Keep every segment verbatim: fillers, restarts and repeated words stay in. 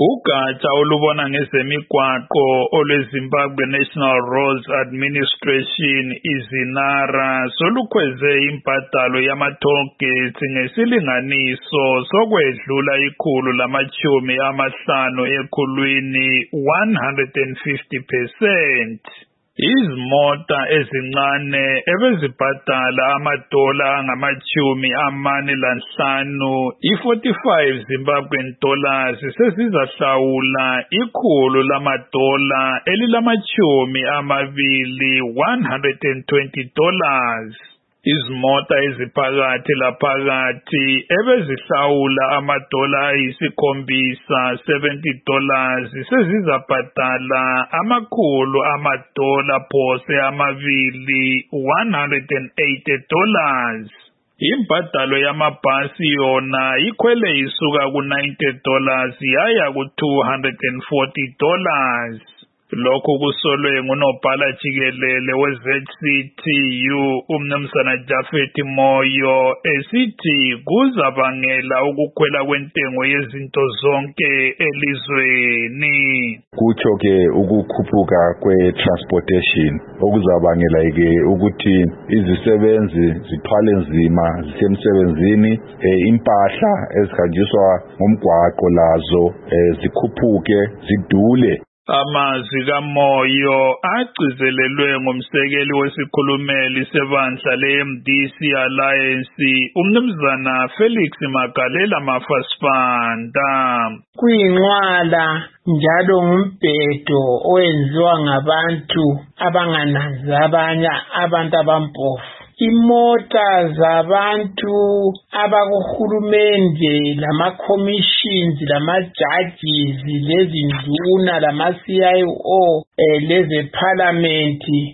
Ugatsha olubona ngezemigwaqo olweZimbabwe National Roads Administration izinara solukhweze imbadalo yama-toll gates ngesilinganiso sokwedlula ikhulu lamatshumi amahlanu ekhulwini one hundred fifty percent. Izimota ezincane ebezibhadala amadola angamachumi amane lanhlanu i-forty-five Zimbabwean dollars sezizahlawula ikhulu lamadola elilamachumi amabili one hundred twenty dollars. Izimota eziphakathi laphakathi ebezihlawula amadola ayisikhombisa seventy dollars sezizabhadala amakhulu amadola phose amabili one hundred eighty dollars. Imbadalo yamabhasi yona ikhwele isuka ku ninety dollars yaya ku two hundred forty dollars. Lokhu kusolwe ngunobhala jikelele we-Z C T U umnumzana Japhet Moyo esithi kuzabangela ukukhwela kwentengo yezinto zonke elizweni. Kutsho ke ukukhuphuka kwe-transportation okuzabangela ke ukuthi izisebenzi zithwale nzima zisemsebenzini, eh, impahla ezihanjiswa ngomgwaqo lazo eh, zikhuphuke zidule. Amazwi kaMoyo agcizelelwe ngumsekeli wesikhulumeli sebandla le-M D C Alliance umnumzana Felix Magalela Mafasipanda. Kuyinqwala njalo ngumbhedo owenziwa ngabantu abangananzi abanye abantu abampofu. Imota zabantu abakuhulumende lama-commissions lama-judges lezinduna lama-C I O eh, leze-parliament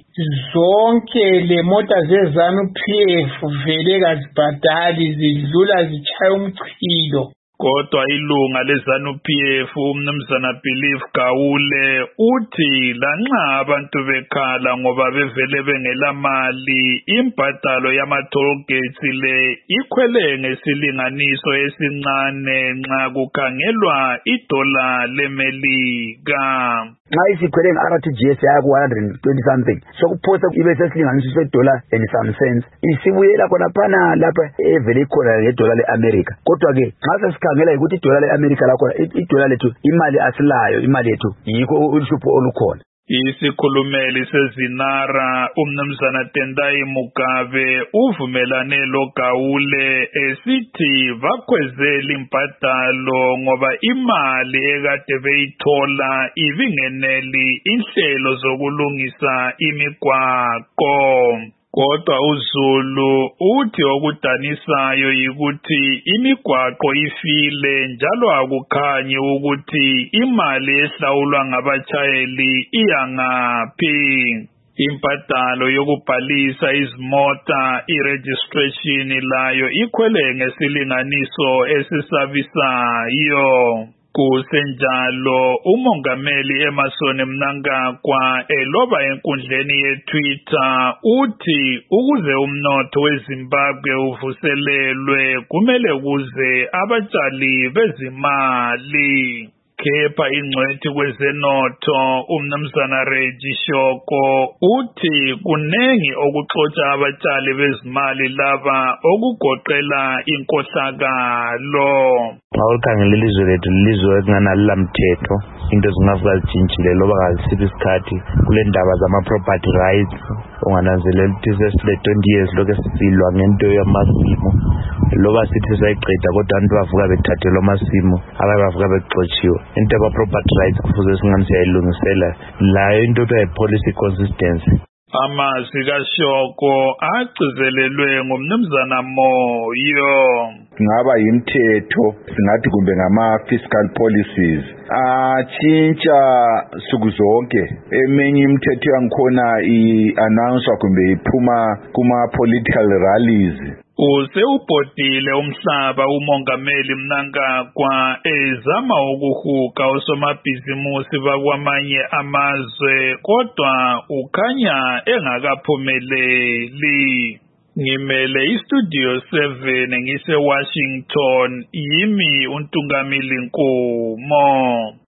zonke le mota ze-ZANU P F vele kazibhadali zidlula zichaya umchilo. Kodwa ilunga le-ZANU P F umnumzana Believe Gawule uthi lanxa abantu bekhala ngoba bevele bengelamali imbadalo yama-toll gates le ikhwele ngesilinganiso esincane nxa kukhangelwa idola leMelika. Nxa isikhwele nge-R T G S yaya ku one hundred twenty something sokuphosa ibe sesilinganiso sedola and some cents isibuyela khonaphana lapha evele ikhona ngedola le-America. Kodwa ke nxa sesikhangela ukuthi idola le-America lakhona idola lethu imali asilayo, imali yethu yikho uhlupho olukhona. Isikhulumeli sezinara umnumzana Tendai Mugabe uvumelane loGawule esithi bakhwezela imbadalo ngoba imali ekade beyithola ibingeneli inhlelo zokulungisa imigwaqo. Kodwa uZulu uthi okudanisayo yikuthi imigwaqo ifile njalo akukhanyi ukuthi imali ehlawulwa ngabachayeli iyangaphi. Imbadalo yokubhalisa izimota i-registration layo ikhwele ngesilinganiso esisabisayo. Kusenjalo umongameli Emmerson Mnangagwa eloba enkundleni yeTwitter uthi ukuze umnotho weZimbabwe uvuselelwe kumele kuze abatshali bezimali. Kepha ingcwethi kwezenotho umnumzana Reggie Shoko uthi kunengi okuxotsha abatshali bezimali laba okugoqela inkohlakalo. Awukhangela ilizwe lethu lilizwe ekunganalila mthetho, into zingafika zitshintshile loba ngasiphi isikhathi kule ndaba zama-property rights. Ungananzelela ukuthi sesile twenty years lokhu sisilwa ngento yamasimu loba sithi sayiqeda kodwa abantu bavuka bethathelwa amasimu abanye bavuka bexotshiwe. Into yama-property rights kufuze singani siyayilungisela layo into kuthiwa yi-policy consistency. Amazwi kaShoko agcizelelwe ngumnumzana Moyo. Ngaba yimthetho singathi kumbe ngama-fiscal policies atshintsha suku zonke. Eminye imithetho yangikhona i-announcwa kumbe iphuma kuma-political rallies. Use ubhodile umhlaba umongameli Mnangagwa ezama ukuhuka osomabhizimusi bakwamanye amazwe kodwa ukhanya engakaphumeleli. ngimele istudio seven ngise Washington yimi uNtungamili Nkomo.